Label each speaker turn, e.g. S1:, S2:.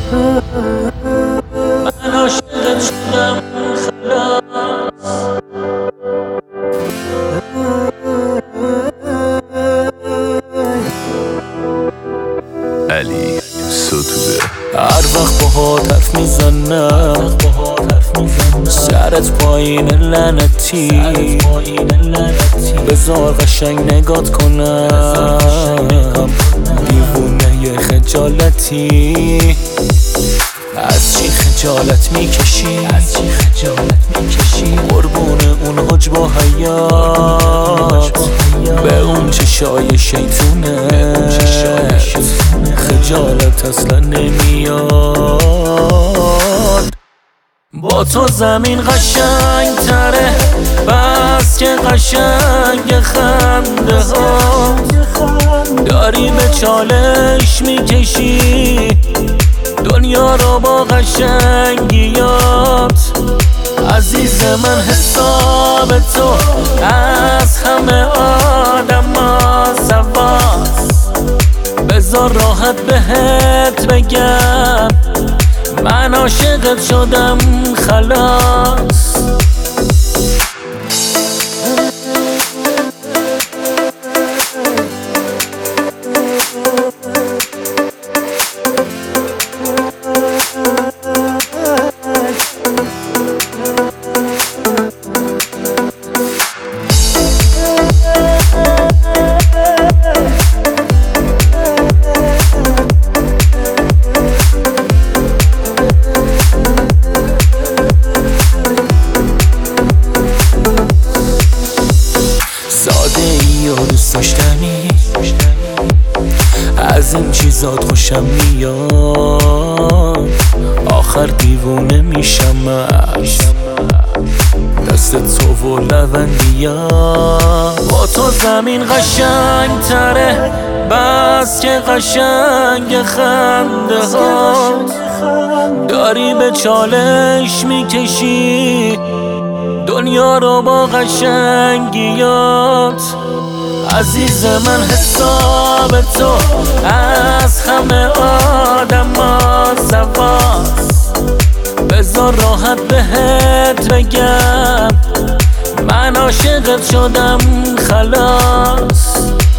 S1: من عاشقت شدم خلاص.
S2: علی ستوده.
S1: هر وقت باهات حرف میزنم سرت پایین لعنتی، بذار قشنگ نگات کنم دیوونه خجالتی. از چی خجالت میکشی؟ قربون اون حجب و حیات، به اون چشای شیطونه خجالت اصلا نمیاد. با تو زمین قشنگ تره، بس که قشنگ خنده ها داری به چالش میکشی دنیا رو با قشنگیات. عزیز من حساب تو از همه آدم ها زواست، بذار راحت بهت بگم من عاشقت شدم خلاص. ساده ای و دوست داشتنی، از این چیزات خوشم میاد، آخر دیوونه میشم دست تو و لوندیات. با تو زمین قشنگ تره، بس که قشنگ خنده ها داری به چالش میکشی دنیا رو با قشنگیات. عزیز من حساب تو از همه آدم ها زواست، بذار راحت بهت بگم من عاشقت شدم خلاص.